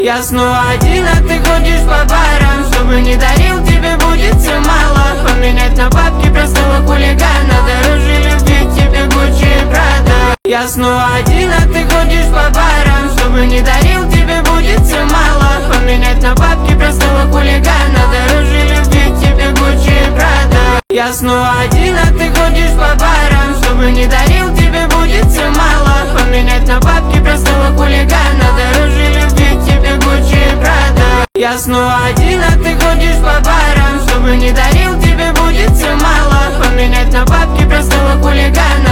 Я снова один, а ты ходишь по барам. Чтобы не дарил, тебе будет все мало. Поменять на бабки простого хулигана. Дороже любви к тебе Гуччи и Прада. Я снова один, а ты ходишь по барам. Чтобы не дарил, тебе будет все мало. Поменять на бабки простого хулигана. Дороже любви к тебе Гуччи и Прада. Я снова один, а ты ходишь по барам. Чтобы не дарил, тебе будет все мало. Поменять на бабки простого хулигана. Дороже любви к тебе Гуччи и Прада. Я снова один, а ты ходишь по барам. Чтобы не дарил, тебе будет все мало. Поменять на бабки простого хулигана.